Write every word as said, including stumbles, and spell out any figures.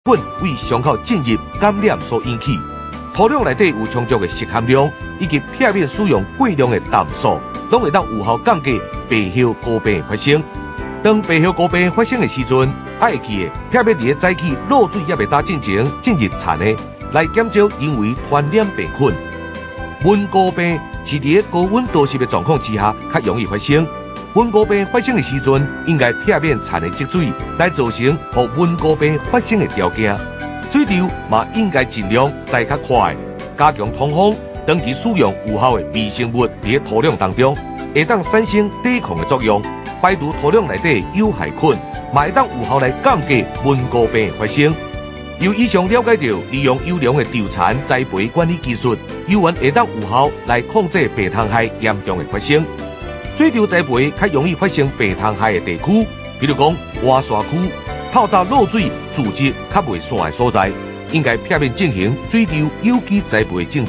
菌为伤口进入感染所引起。土壤内底有充足的硒含量，以及避免使用过量的氮素，拢会当有效降低白叶高病的发生。当白叶高病发生的时阵，爱记的避免伫早起漏水也未打进前进入田的，来减少因为传染病菌。温高病是伫高温多湿的状况之下较容易发生。温高病发生的时阵，应该避免田的积水，来造成和温高病发生的条件。水流嘛应该尽量在较快，加强通风，长期使用有效的微生物伫土壤当中，会当产生抵抗的作用。排除土壤内底有害菌，嘛会当有效来降低温高病的发生。由以上了解到，利用优良的稻产栽培管理技术，有缘会当有效来控制白虫害严重的发生。水稻栽培较容易发生白虫害的地区，比如讲洼沙区、透早漏水、树质较袂散的所在，应该避免进行水稻有机栽培政策。